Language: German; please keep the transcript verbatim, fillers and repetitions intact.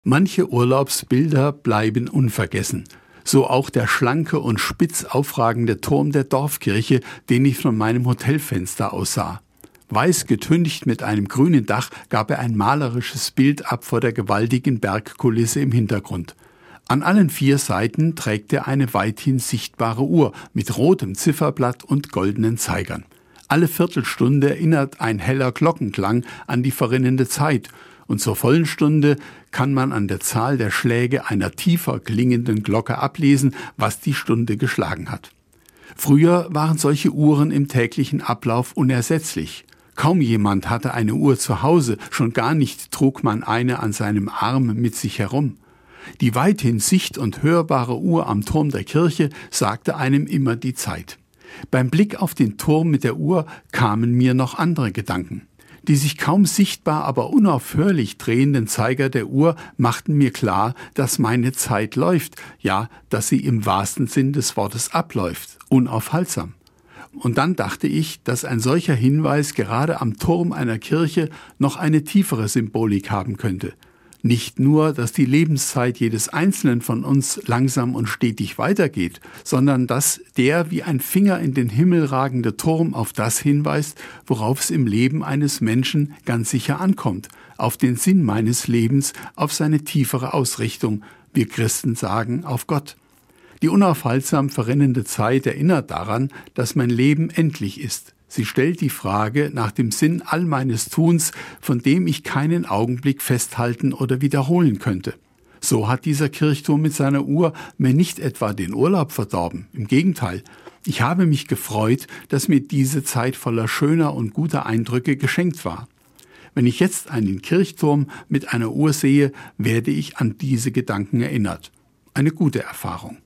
Manche Urlaubsbilder bleiben unvergessen. So auch der schlanke und spitz aufragende Turm der Dorfkirche, den ich von meinem Hotelfenster aus sah. Weiß getüncht mit einem grünen Dach gab er ein malerisches Bild ab vor der gewaltigen Bergkulisse im Hintergrund. An allen vier Seiten trägt er eine weithin sichtbare Uhr mit rotem Zifferblatt und goldenen Zeigern. Alle Viertelstunde erinnert ein heller Glockenklang an die verrinnende Zeit, und zur vollen Stunde kann man an der Zahl der Schläge einer tiefer klingenden Glocke ablesen, was die Stunde geschlagen hat. Früher waren solche Uhren im täglichen Ablauf unersetzlich. Kaum jemand hatte eine Uhr zu Hause, schon gar nicht trug man eine an seinem Arm mit sich herum. Die weithin sicht- und hörbare Uhr am Turm der Kirche sagte einem immer die Zeit. Beim Blick auf den Turm mit der Uhr kamen mir noch andere Gedanken. Die sich kaum sichtbar, aber unaufhörlich drehenden Zeiger der Uhr machten mir klar, dass meine Zeit läuft, ja, dass sie im wahrsten Sinn des Wortes abläuft, unaufhaltsam. Und dann dachte ich, dass ein solcher Hinweis gerade am Turm einer Kirche noch eine tiefere Symbolik haben könnte. Nicht nur, dass die Lebenszeit jedes Einzelnen von uns langsam und stetig weitergeht, sondern dass der wie ein Finger in den Himmel ragende Turm auf das hinweist, worauf es im Leben eines Menschen ganz sicher ankommt, auf den Sinn meines Lebens, auf seine tiefere Ausrichtung, wir Christen sagen, auf Gott. Die unaufhaltsam verrinnende Zeit erinnert daran, dass mein Leben endlich ist. Sie stellt die Frage nach dem Sinn all meines Tuns, von dem ich keinen Augenblick festhalten oder wiederholen könnte. So hat dieser Kirchturm mit seiner Uhr mir nicht etwa den Urlaub verdorben. Im Gegenteil, ich habe mich gefreut, dass mir diese Zeit voller schöner und guter Eindrücke geschenkt war. Wenn ich jetzt einen Kirchturm mit einer Uhr sehe, werde ich an diese Gedanken erinnert. Eine gute Erfahrung.